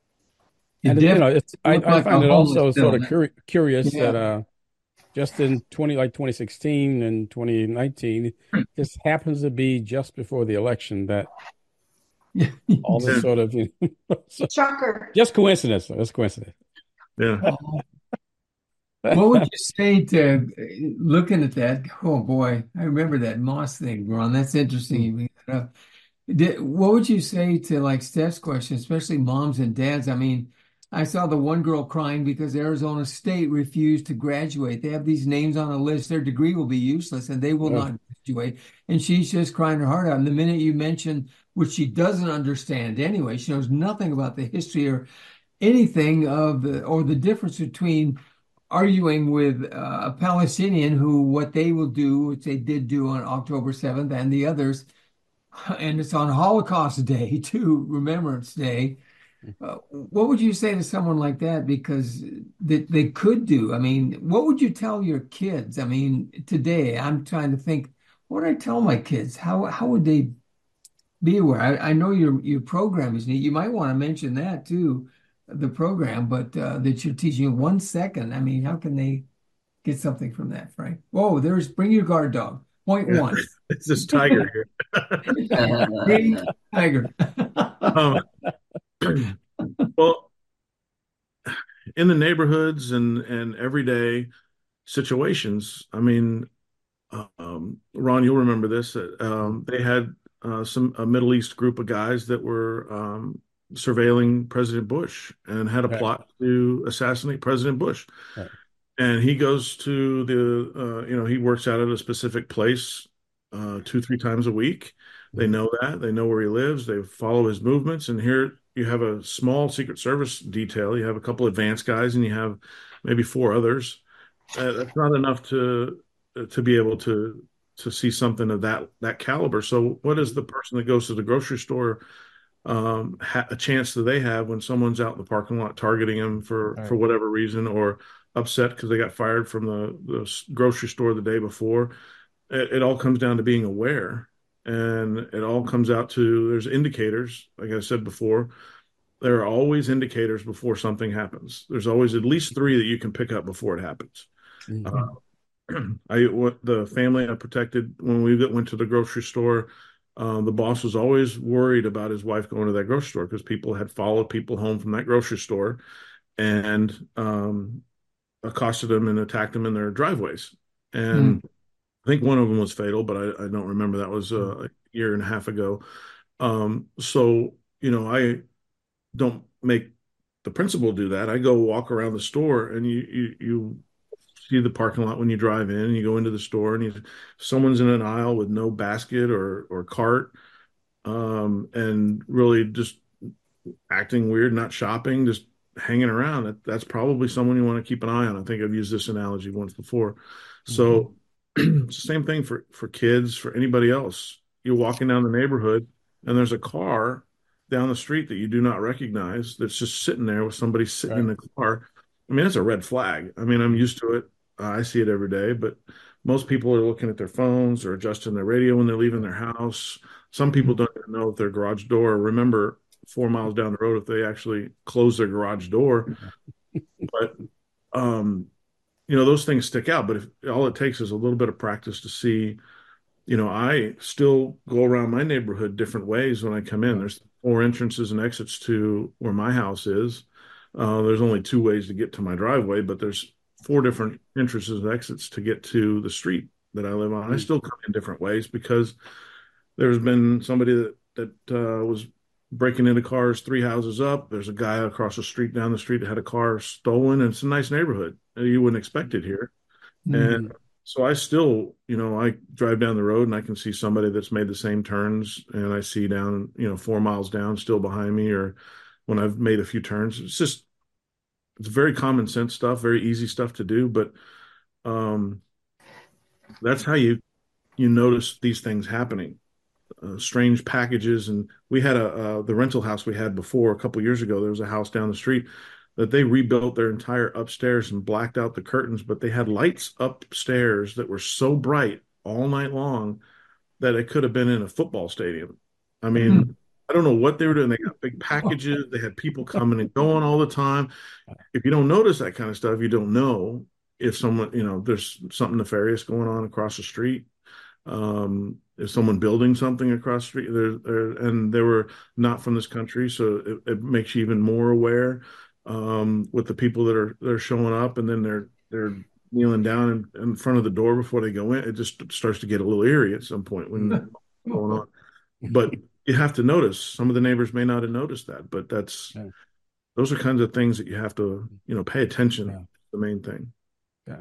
It And it, you know, definitely it's I, looked I like find a it also homeless sort of bill. curi- curious Yeah. that uh, just in twenty like twenty sixteen and twenty nineteen, this happens to be just before the election that all this Yeah. sort of you know, so- Shocker. just coincidence. Just coincidence. Yeah. What would you say to looking at that? Oh boy, I remember that moss thing, Ron. That's interesting. You bring that up. Did, what would you say to like Steph's question, especially moms and dads? I mean, I saw the one girl crying because Arizona State refused to graduate. They have these names on a list. Their degree will be useless and they will Oh. not graduate. And she's just crying her heart out. And the minute you mention, which she doesn't understand anyway, she knows nothing about the history or anything of the or the difference between arguing with uh, a Palestinian who what they will do, which they did do on October seventh, and the others, and it's on Holocaust Day too, Remembrance Day. Uh, what would you say to someone like that? Because that they could do. I mean, what would you tell your kids? I mean, today I'm trying to think, what would I tell my kids? How how would they be aware? I, I know your your program is neat. You might want to mention that too, the program, but uh, that you're teaching in one second. I mean, how can they get something from that, Frank? Whoa, there's bring your guard dog. Point Yeah, one. it's this tiger here. Bring tiger. Um, well, in the neighborhoods and and everyday situations, I mean, um, Ron, you'll remember this. uh, Um, they had uh, some a Middle East group of guys that were um, surveilling President Bush and had a Right. plot to assassinate President Bush. Right. And he goes to the, uh, you know, he works out at a specific place uh, two, three times a week. They know that. They know where he lives. They follow his movements. And here you have a small Secret Service detail. You have a couple advanced guys, and you have maybe four others. Uh, that's not enough to to be able to to see something of that that caliber. So, what is the person that goes to the grocery store um, ha- a chance that they have when someone's out in the parking lot targeting them for Right. for whatever reason, or upset because they got fired from the, the s- grocery store the day before? It, it all comes down to being aware, and it all comes out to there's indicators. Like I said before, there are always indicators before something happens. There's always at least three that you can pick up before it happens. Mhm. Uh, I what the family I protected when we went to the grocery store. Uh, the boss was always worried about his wife going to that grocery store because people had followed people home from that grocery store and um, accosted them and attacked them in their driveways. And I think one of them was fatal, but I, I don't remember. That was uh, a year and a half ago. Um, so you know, I don't make the principal do that. I go walk around the store, and you you you see the parking lot when you drive in, and you go into the store, and you, someone's in an aisle with no basket or or cart, um, and really just acting weird, not shopping, just hanging around. That, that's probably someone you want to keep an eye on. I think I've used this analogy once before. So it's the same thing for for kids, for anybody else. You're walking down the neighborhood, and there's a car down the street that you do not recognize that's just sitting there with somebody sitting in Right. the car. I mean, it's a red flag. I mean, I'm used to it. Uh, I see it every day, but most people are looking at their phones or adjusting their radio when they're leaving their house. Some people don't even know if their garage door, remember four miles down the road if they actually close their garage door. But um, you know, those things stick out. But if all it takes is a little bit of practice to see, you know, I still go around my neighborhood different ways when I come in. There's four entrances and exits to where my house is. Uh, there's only two ways to get to my driveway, but there's four different entrances and exits to get to the street that I live on. I still come in different ways because there's been somebody that that uh, was breaking into cars three houses up. There's a guy across the street, down the street, that had a car stolen, and it's a nice neighborhood. You wouldn't expect it here. And so I still, you know, I drive down the road and I can see somebody that's made the same turns, and I see down, you know, four miles down still behind me, or when I've made a few turns. It's just, it's very common sense stuff, very easy stuff to do, but um, that's how you you notice these things happening. Uh, strange packages. And we had a uh, the rental house we had before a couple years ago. There was a house down the street that they rebuilt their entire upstairs and blacked out the curtains, but they had lights upstairs that were so bright all night long that it could have been in a football stadium. I mean, mm-hmm. I don't know what they were doing. They got big packages. They had people coming and going all the time. If you don't notice that kind of stuff, you don't know if someone, you know, there's something nefarious going on across the street. Um, is someone building something across the street? There, there, and they were not from this country, so it, it makes you even more aware um, with the people that are they're showing up, and then they're they're kneeling down in, in front of the door before they go in. It just starts to get a little eerie at some point when that's going on. But you have to notice. Some of the neighbors may not have noticed that, but that's yeah. those are kinds of things that you have to, you know, pay attention. Yeah. The main thing. Yeah.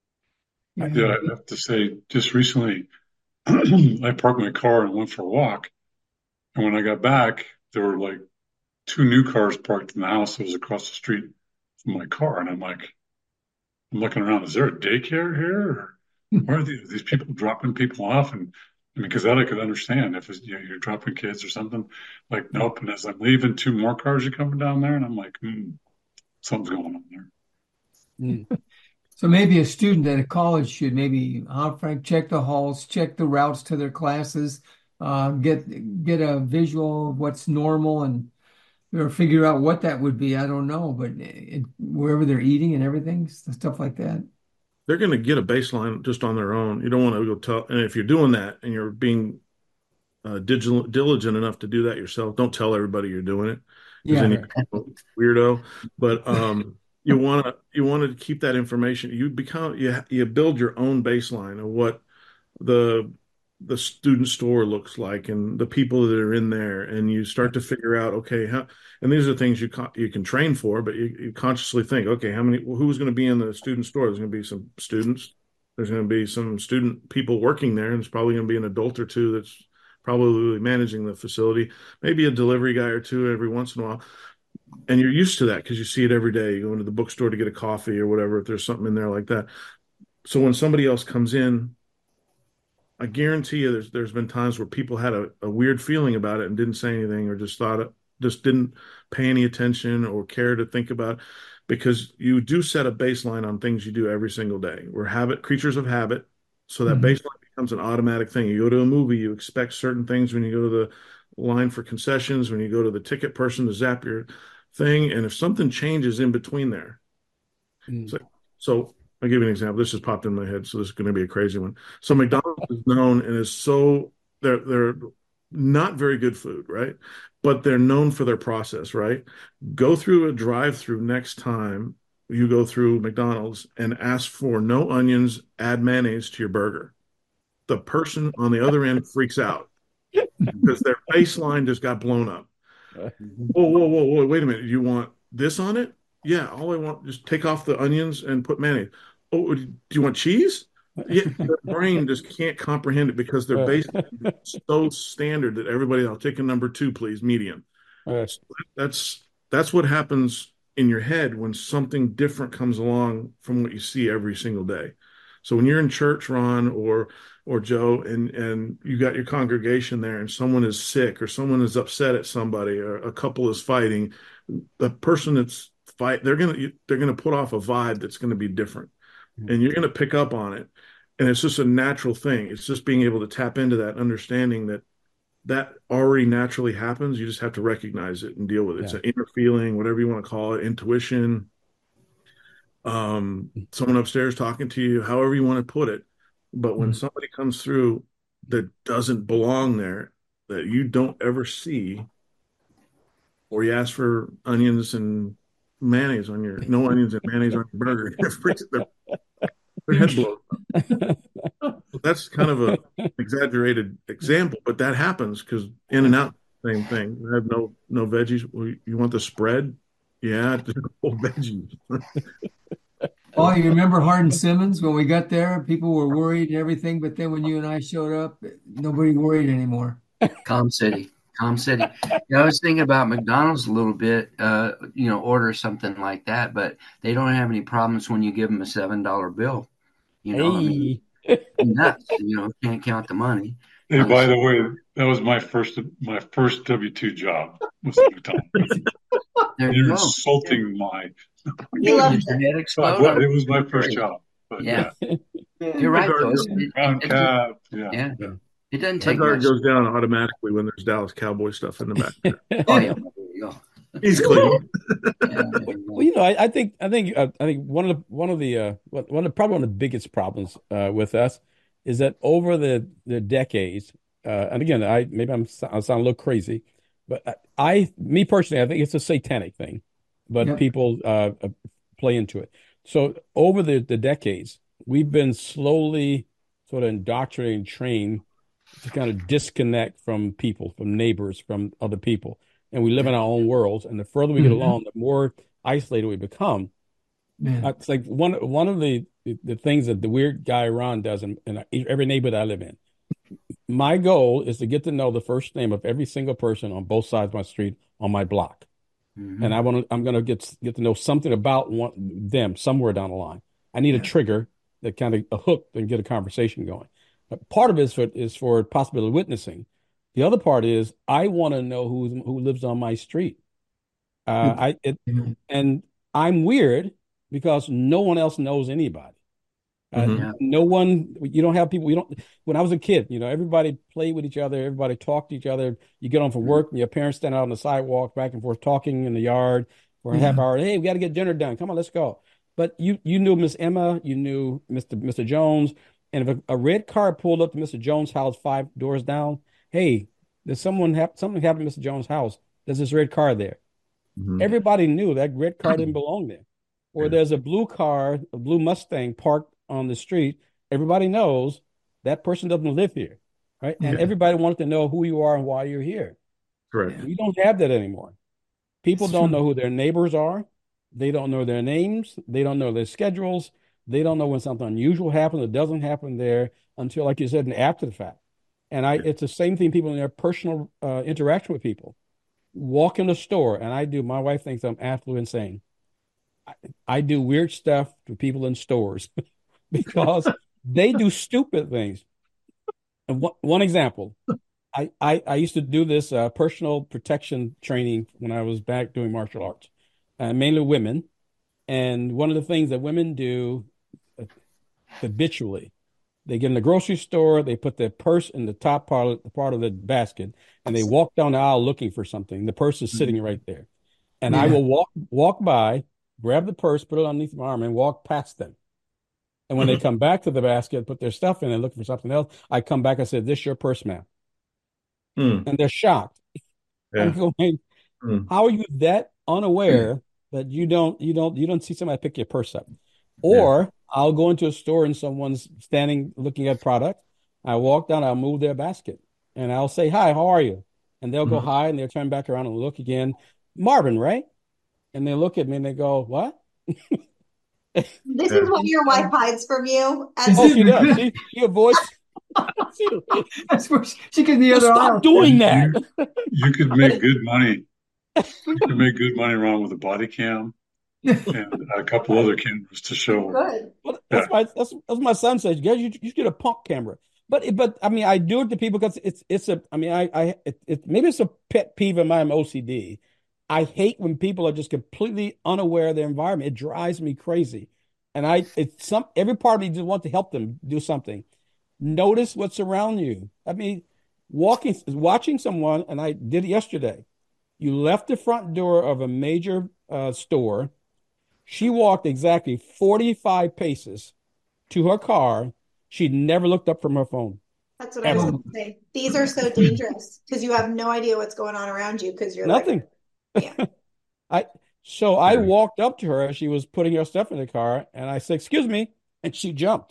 Yeah, I have to say, just recently, I parked my car and went for a walk. And when I got back, there were like two new cars parked in the house that was across the street from my car. And I'm like, I'm looking around, is there a daycare here? Or where are these, these people dropping people off? And I mean, because that I could understand if it's, you know, you're dropping kids or something. Like, nope. And as I'm leaving, two more cars are coming down there. And I'm like, hmm, something's going on there. Mm. So maybe a student at a college should maybe, huh, Frank, check the halls, check the routes to their classes, uh, get get a visual of what's normal and or figure out what that would be. I don't know, but it, wherever they're eating and everything, stuff like that. They're going to get a baseline just on their own. You don't want to go tell, and if you're doing that and you're being uh, digital, diligent enough to do that yourself, don't tell everybody you're doing it. Yeah, Any weirdo. But um, you want to you want to keep that information. You become you you build your own baseline of what the the student store looks like and the people that are in there, and you start to figure out, okay, how, and these are things you con- you can train for, but you, you consciously think, okay, how many, well, who's going to be in the student store? There's going to be some students. There's going to be some student people working there, and there's probably going to be an adult or two that's probably managing the facility, maybe a delivery guy or two every once in a while. And you're used to that because you see it every day. You go into the bookstore to get a coffee or whatever, if there's something in there like that. So when somebody else comes in, I guarantee you there's there's been times where people had a, a weird feeling about it and didn't say anything or just thought it, just didn't pay any attention or care to think about it, because you do set a baseline on things you do every single day. We're habit creatures of habit. So that mm-hmm. baseline becomes an automatic thing. You go to a movie, you expect certain things when you go to the line for concessions, when you go to the ticket person to zap your thing. And if something changes in between there, mm. so, so I'll give you an example. This just popped in my head, so this is going to be a crazy one. So McDonald's is known and is so they're they're not very good food, right? But they're known for their process, right? Go through a drive-through next time you go through McDonald's and ask for no onions, add mayonnaise to your burger. The person on the other end freaks out because their baseline just got blown up. Whoa, whoa, whoa, whoa! Wait a minute. You want this on it? Yeah, all I want is take off the onions and put mayonnaise. Oh, do you want cheese? Yeah, their brain just can't comprehend it because they're based so standard that everybody, I'll take a number two, please, medium. Right. So that's that's what happens in your head when something different comes along from what you see every single day. So when you're in church, Ron or or Joe, and and you got your congregation there, and someone is sick or someone is upset at somebody or a couple is fighting, the person that's fight they're gonna they're gonna put off a vibe that's going to be different. And you're going to pick up on it. And it's just a natural thing. It's just being able to tap into that, understanding that that already naturally happens. You just have to recognize it and deal with it. Yeah. It's an inner feeling, whatever you want to call it, intuition, um, someone upstairs talking to you, however you want to put it. But when mm-hmm. somebody comes through that doesn't belong there, that you don't ever see, or you ask for onions and mayonnaise on your, no onions and mayonnaise on your burger, their head blows up. That's kind of a exaggerated example, but that happens because In and Out, same thing. You have no no veggies. Well, you want the spread? Yeah, just whole veggies. Oh, you remember Hardin Simmons when we got there? People were worried and everything, but then when you and I showed up, nobody worried anymore. Calm City. Calm City. Yeah, I was thinking about McDonald's a little bit, uh, you know, order something like that, but they don't have any problems when you give them a seven dollar bill. You know, hey. I mean, nuts. You know, can't count the money. Hey, by the way, that was my first my first W two job. Was at McDonald's. There You're you insulting my. You loved it. It was my first job. But yeah. yeah, you're right. Though. Round cap. Yeah. yeah. yeah. It doesn't take that guard much. goes down automatically when there's Dallas Cowboy stuff in the back. Oh yeah, there you go. He's clean. Yeah, well, you know, I, I think I think uh, I think one of the one of the uh, one of the, probably one of the biggest problems uh, with us is that over the the decades, uh, and again, I maybe I'm I sound a little crazy, but I, I me personally, I think it's a satanic thing, but yep. people uh, play into it. So over the the decades, we've been slowly sort of indoctrinated and trained to kind of disconnect from people, from neighbors, from other people. And we live in our own worlds. And the further we get mm-hmm. along, the more isolated we become. Man. It's like one one of the, the things that the weird guy Ron does in, in every neighborhood I live in. My goal is to get to know the first name of every single person on both sides of my street on my block. mm-hmm. and I want to. I'm going to get get to know something about one, them somewhere down the line. I need yeah. a trigger that kind of a hook and get a conversation going. But part of it is for is for possibility of witnessing. The other part is I want to know who who lives on my street. Uh, I it, mm-hmm. and I'm weird because no one else knows anybody. Uh, mm-hmm. No one, you don't have people, you don't, when I was a kid, you know, everybody played with each other, everybody talked to each other. You get home from work and your parents stand out on the sidewalk back and forth talking in the yard for a mm-hmm. half hour. Hey, we got to get dinner done. Come on, let's go. But you you knew Miss Emma, you knew Mister Mister Jones, and if a, a red car pulled up to Mister Jones' house five doors down, hey, there's someone, ha- something happened to Mister Jones' house. There's this red car there. Mm-hmm. Everybody knew that red car didn't belong there. Or yeah. there's a blue car, a blue Mustang parked on the street. Everybody knows that person doesn't live here, right? And yeah. everybody wanted to know who you are and why you're here. Correct. We don't have that anymore. People it's don't true. know who their neighbors are. They don't know their names. They don't know their schedules. They don't know when something unusual happens or doesn't happen there until, like you said, after the fact. And I, yeah. it's the same thing. People in their personal uh, interaction with people. Walk in a store, and I do. My wife thinks I'm absolutely insane. I, I do weird stuff to people in stores because they do stupid things. And one, one example, I, I, I used to do this uh, personal protection training when I was back doing martial arts, uh, mainly women. And one of the things that women do habitually, they get in the grocery store, they put their purse in the top part of the, part of the basket, and they walk down the aisle looking for something. The purse is sitting right there. And yeah. I will walk walk by, grab the purse, put it underneath my arm, and walk past them. And when they come back to the basket, put their stuff in and look for something else, I come back and say, "This your purse, ma'am." Mm. And they're shocked. Yeah. I'm going, mm. how are you that unaware mm. that you don't you don't you don't see somebody pick your purse up? Or yeah. I'll go into a store and someone's standing looking at product. I walk down, I'll move their basket, and I'll say, "Hi, how are you?" And they'll mm-hmm. go hi, and they'll turn back around and look again. Marvin, right? And they look at me and they go, "What?" This is what your wife hides from you. Oh, she does. She, she avoids. That's where she, she can the other Stop aisle. doing that. You, you could make good money. You could make good money around with a body cam and a couple other cameras to show. Good. Well, that's, yeah. my, that's, that's what my son says. Guys, you, you should get a pump camera. But but I mean, I do it to people because it's it's a. I mean, I I it, it, maybe it's a pet peeve of mine. O C D. I hate when people are just completely unaware of their environment. It drives me crazy. And I, it's some, every part of me just wants to help them do something. Notice what's around you. I mean, walking, watching someone, and I did it yesterday. You left the front door of a major uh, store. She walked exactly forty-five paces to her car. She never looked up from her phone. That's what Ever. I was going to say. These are so dangerous because you have no idea what's going on around you because you're nothing. Like, yeah. I so I walked up to her as she was putting her stuff in the car, and I said, "Excuse me," and she jumped.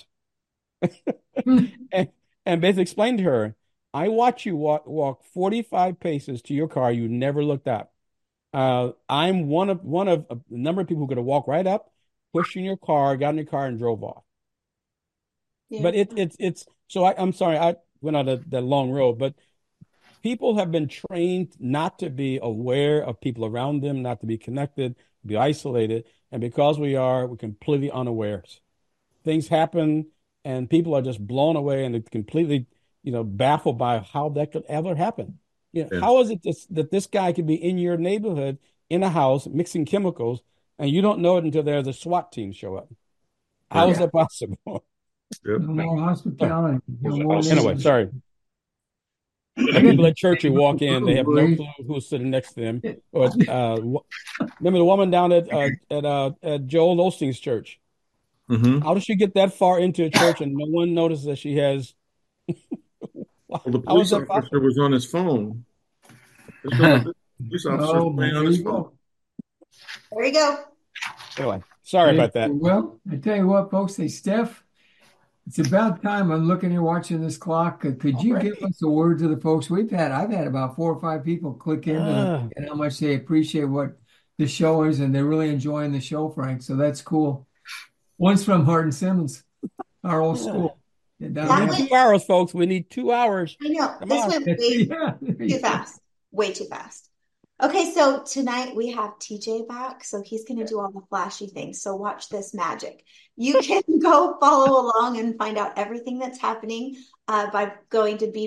and, and basically explained to her, "I watch you walk walk forty-five paces to your car. You never looked up. Uh, I'm one of one of a number of people who could have walked right up, pushed in your car, got in your car, and drove off." Yeah. But it it's it's so I, I'm sorry I went on that, that long road, but. People have been trained not to be aware of people around them, not to be connected, be isolated. And because we are, we're completely unawares. Things happen and people are just blown away and they're completely, you know, baffled by how that could ever happen. You know, yeah. How is it this, that this guy could be in your neighborhood, in a house, mixing chemicals, and you don't know it until there's a SWAT team show up? How yeah. is that possible? Yep. No more hospitality. No more anyway, sorry. People at church who walk in, they have no clue who's sitting next to them. Or uh, remember the woman down at uh, at uh, at Joel Osteen's church? Mm-hmm. How does she get that far into a church and no one notices that she has? Well, the police officer was on his phone. The police officer oh, playing on his phone. There you go. Anyway, sorry hey, about that. Well, I tell you what, folks. Hey, Steph. It's about time. I'm looking here watching this clock. Could, could you right. give us a word to the folks? We've had, I've had about four or five people click in uh, and how much they appreciate what the show is, and they're really enjoying the show, Frank. So that's cool. One's from Hardin Simmons, our old school. Yeah, two hours, folks. We need two hours. I know. Come this on. went way yeah, too fast. Way too fast. Okay, so tonight we have T J back, so he's going to do all the flashy things. So watch this magic. You can go follow along and find out everything that's happening uh, by going to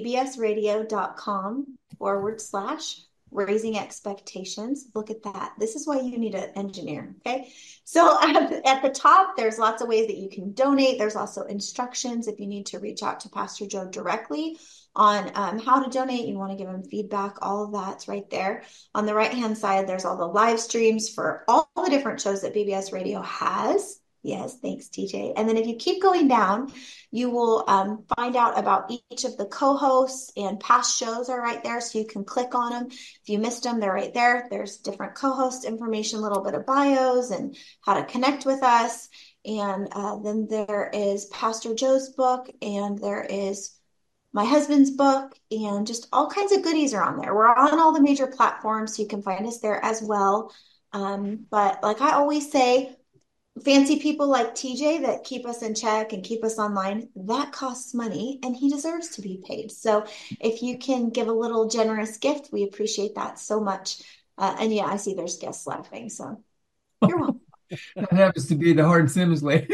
bbsradio.com forward slash raising expectations. Look at that. This is why you need an engineer. Okay. So at, at the top, there's lots of ways that you can donate. There's also instructions if you need to reach out to Pastor Joe directly on um, how to donate. You want to give him feedback. All of that's right there. On the right-hand side, there's all the live streams for all the different shows that B B S Radio has. Yes, thanks, T J. And then if you keep going down, you will um, find out about each of the co-hosts, and past shows are right there, so you can click on them. If you missed them, they're right there. There's different co-host information, a little bit of bios, and how to connect with us. And uh, then there is Pastor Joe's book, and there is my husband's book, and just all kinds of goodies are on there. We're on all the major platforms, so you can find us there as well. Um, but like I always say, fancy people like T J that keep us in check and keep us online, that costs money, and he deserves to be paid. So if you can give a little generous gift, we appreciate that so much. Uh, and yeah, I see there's guests laughing, so you're welcome. That happens to be the Hard Sims lady.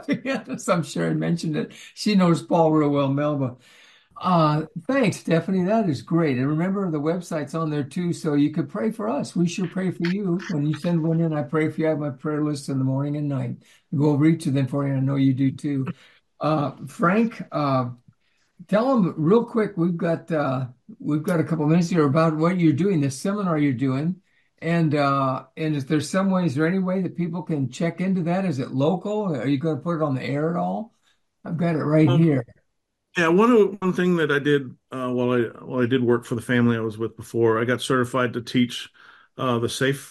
Some Sharon mentioned it. She knows Paul real well, Melba. Uh, thanks, Stephanie. That is great. And remember, the website's on there too, so you could pray for us. We sure pray for you. When you send one in, I pray for you. I have my prayer list in the morning and night. I go over each of them for you. I know you do too. Uh, Frank, uh, tell them real quick. We've got uh, we've got a couple minutes here about what you're doing, the seminar you're doing, and uh, and is there some way? Is there any way that people can check into that? Is it local? Are you going to put it on the air at all? I've got it right Um, here. Yeah, one one thing that I did uh, while I while I did work for the family I was with before, I got certified to teach uh, the SAFE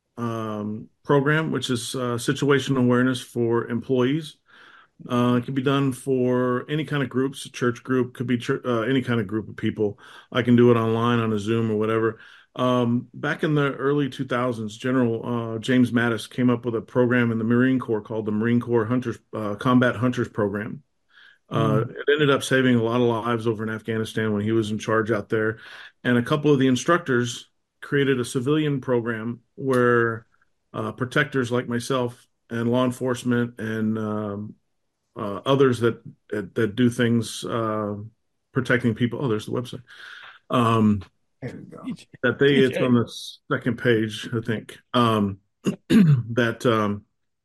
um, program, which is uh, situational awareness for employees. Uh, it can be done for any kind of groups, a church group, could be church, uh, any kind of group of people. I can do it online on a Zoom or whatever. Um, back in the early two thousands, General uh, James Mattis came up with a program in the Marine Corps called the Marine Corps Hunters uh, Combat Hunters Program. Uh, Mm. it ended up saving a lot of lives over in Afghanistan when he was in charge out there. And a couple of the instructors created a civilian program where uh, protectors like myself and law enforcement and um, uh, others that, that that do things uh, protecting people. Oh, there's the website. Um, There we go. that they it's T J. on the second page, I think. Um, that um,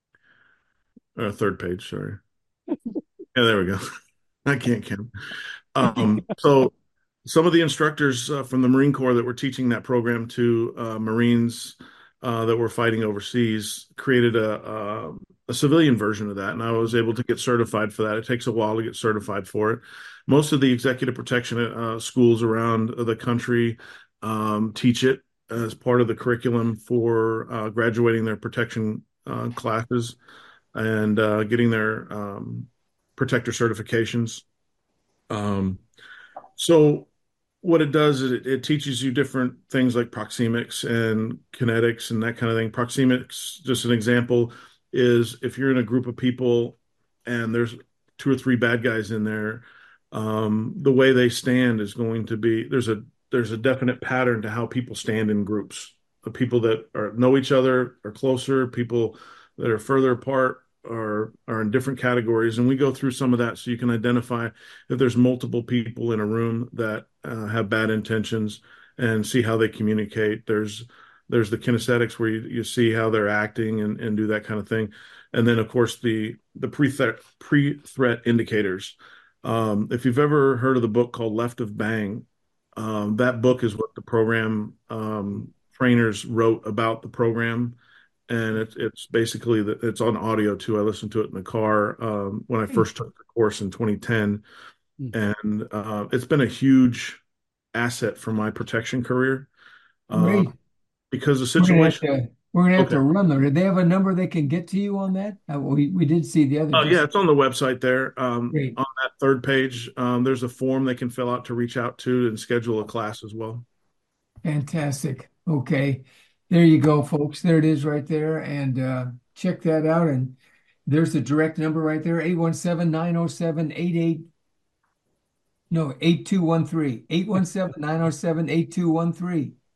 uh, third page. Sorry. Yeah, there we go. I can't count. Um, so some of the instructors uh, from the Marine Corps that were teaching that program to uh, Marines uh, that were fighting overseas created a, a a civilian version of that, and I was able to get certified for that. It takes a while to get certified for it. Most of the executive protection uh, schools around the country um, teach it as part of the curriculum for uh, graduating their protection uh, classes and uh, getting their um, protector certifications. Um, so what it does is it, it teaches you different things like proxemics and kinetics and that kind of thing. Proxemics, just an example, is if you're in a group of people and there's two or three bad guys in there, um, the way they stand is going to be there's a there's a definite pattern to how people stand in groups. The people that are know each other are closer, people that are further apart are are in different categories, and we go through some of that so you can identify if there's multiple people in a room that uh, have bad intentions and see how they communicate. There's there's the kinesthetics where you, you see how they're acting and, and do that kind of thing, and then of course the the pre-threat pre-threat indicators. Um, if you've ever heard of the book called Left of Bang, um, that book is what the program um, trainers wrote about the program, and it's it's basically the, it's on audio too. I listened to it in the car um, when I first took the course in twenty ten, and uh, it's been a huge asset for my protection career uh, Great. because the We're gonna have situation. to we're gonna have Okay. to run there. Did they have a number they can get to you on that? Uh, we we did see the other. Oh Just yeah, it's on the website there. Um, great, on that third page, um, there's a form they can fill out to reach out to and schedule a class as well. fantastic. Okay, there you go, folks. There it is, right there, and uh, check that out. And there's the direct number right there: eight one seven, nine oh seven, eight eight. No, eight two one three. eight one seven, nine oh seven, eight two one three.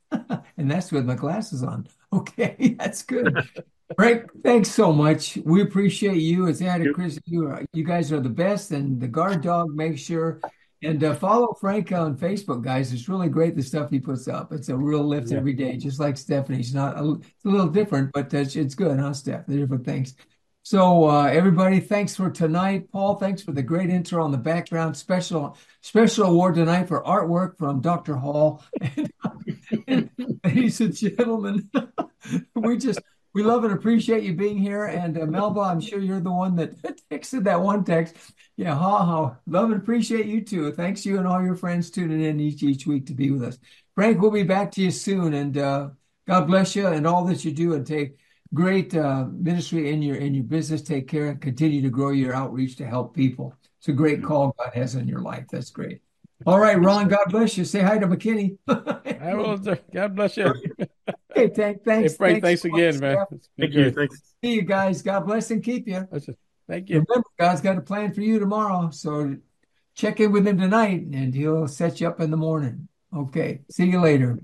And that's with my glasses on. Okay, that's good. Frank, thanks so much. We appreciate you. It's Anna, Chris. You are, you guys are the best, and the guard dog makes sure. And uh, follow Frank on Facebook, guys. It's really great, the stuff he puts up. It's a real lift yeah. every day, just like Stephanie's. Not a, it's a little different, but it's, it's good, huh, Steph? They're different things. So uh, everybody, thanks for tonight. Paul, thanks for the great intro on the background. Special special award tonight for artwork from Doctor Hall. And, and ladies and gentlemen, we just we love and appreciate you being here. And uh, Melba, I'm sure you're the one that texted that one text. Yeah, ha ha. Love and appreciate you too. Thanks you and all your friends tuning in each each week to be with us. Frank, we'll be back to you soon. And uh, God bless you and all that you do, and take great uh, ministry in your in your business. Take care and continue to grow your outreach to help people. It's a great call God has in your life. That's great. All right, Ron, God bless you. Say hi to McKinney. I will. God bless you. Hey, thank, thanks. Hey, Frank, thanks, thanks again, much, man. Thank you. Thanks. See you guys. God bless and keep you. Thank you. Remember, God's got a plan for you tomorrow. So check in with him tonight and he'll set you up in the morning. Okay. See you later.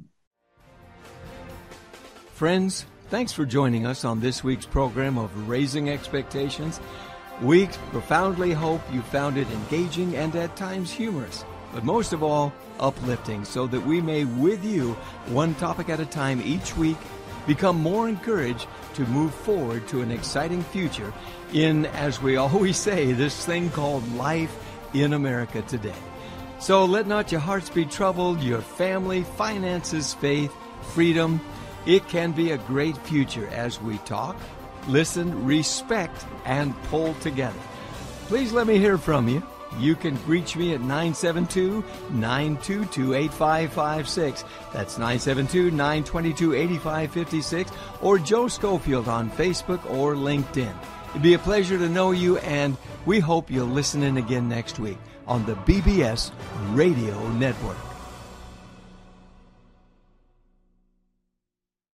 Friends, thanks for joining us on this week's program of Raising Expectations. We profoundly hope you found it engaging and at times humorous, but most of all, uplifting, so that we may, with you, one topic at a time each week, become more encouraged to move forward to an exciting future in, as we always say, this thing called life in America today. So let not your hearts be troubled, your family, finances, faith, freedom. It can be a great future as we talk, listen, respect, and pull together. Please let me hear from you. You can reach me at nine seven two, nine two two, eight five five six. That's nine seven two, nine two two, eight five five six, or Joe Schofield on Facebook or LinkedIn. It'd be a pleasure to know you, and we hope you'll listen in again next week on the B B S Radio Network.